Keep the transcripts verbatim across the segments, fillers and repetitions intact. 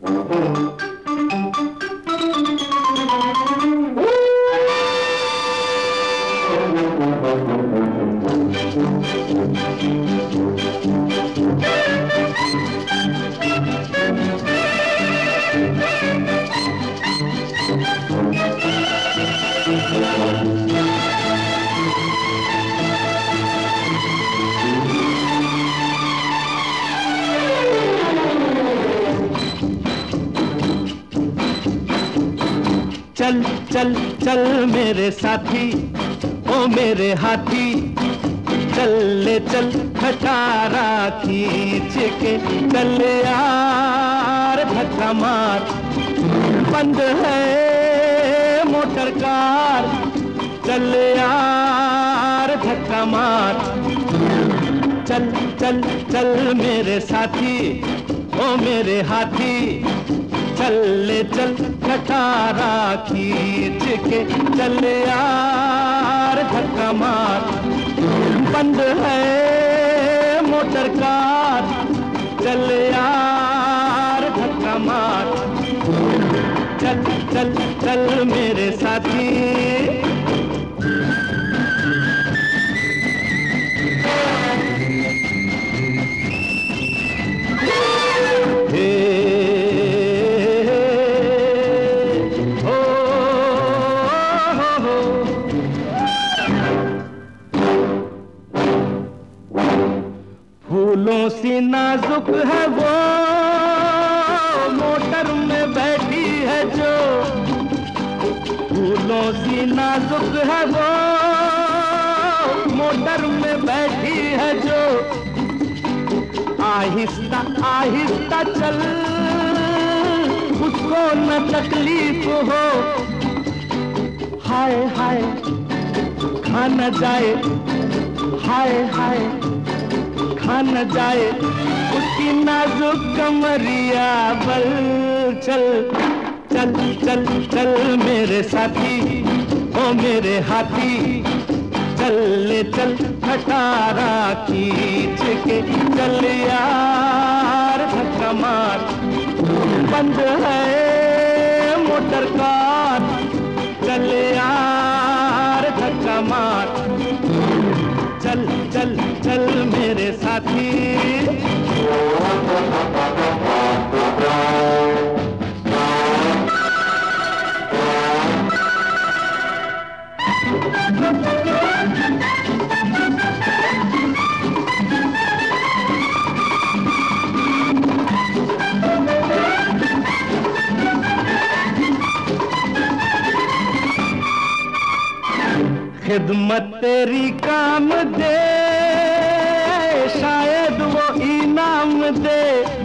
चल चल चल मेरे साथी, ओ मेरे हाथी, चल ले चल खटारा खींच के, चल यार धक्का मार, बंद है मोटर कार, चल यार धक्का मार। चल चल चल मेरे साथी, ओ मेरे हाथी, चल ले चल खटारा खींच के, चल यार धक्का मार, बंद है मोटर कार, चल यार धक्का मार। चल चल चल मेरे साथी। फूलों सी नाजुक है वो, मोटर में बैठी है जो, फूलों सी नाजुक है वो, मोटर में बैठी है जो, आहिस्ता आहिस्ता चल, उसको न तकलीफ हो, हाय हाय खा न जाए, हाय हाय खा न जाए उसकी नाजुक कमरिया बल। चल चल चल चल मेरे साथी, ओ मेरे हाथी, चल ले चल खटारा खींच के, चल यार धक्का मार, बंद है मोटर कार, चल यार धक्का मार। चल चल चल मेरे साथी। खिदमत तेरी काम दे, शायद वो इनाम दे,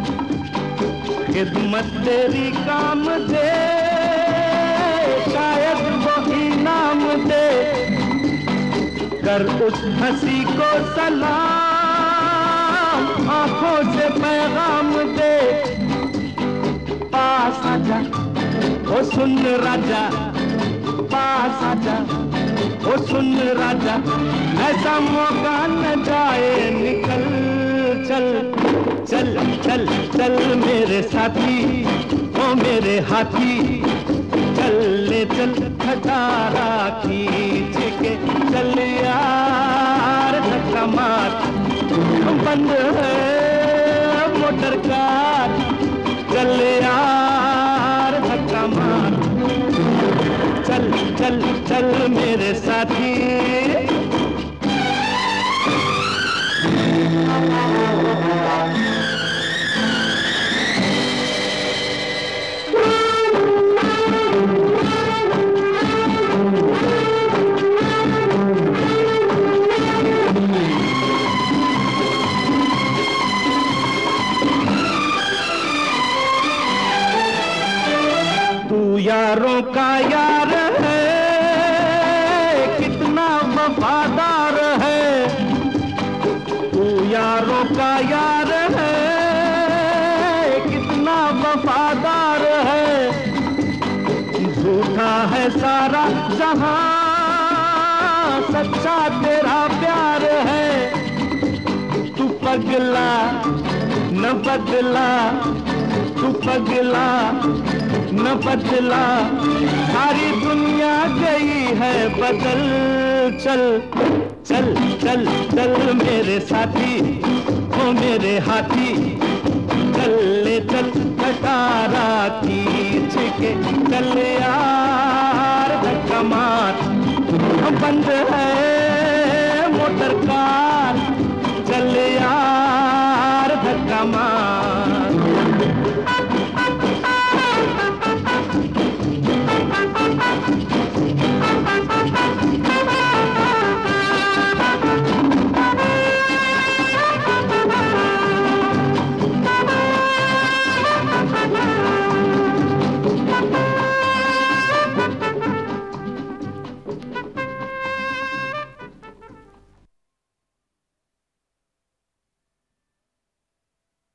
खिदमत तेरी काम दे, शायद वो इनाम दे, कर उस हंसी को सलाम, आंखों से पैगाम दे, पास आजा ओ सुन राजा, पास आजा ओ सुन राजा, ऐसा मौका न जाए निकल। चल चल चल चल मेरे साथी, ओ मेरे हाथी, चल ले चल खटारा खींच के, चल यार धक्का मार, बंद है मोटर कार, चल यार धक्का मार। चल चल चल मेरे साथी। तू यारों का यार है, कितना वफादार है, तू यारों का यार है, कितना वफादार है, झूठा है सारा जहां, सच्चा तेरा प्यार है, तू पगला न बदला, तू पगला न बदला, सारी दुनिया गई है बदल। चल चल चल चल मेरे साथी, ओ मेरे हाथी, चल ले चल खटारा खींच के, चल यार धक्का मार, बंद है मोटर कार, चल यार धक्का मार।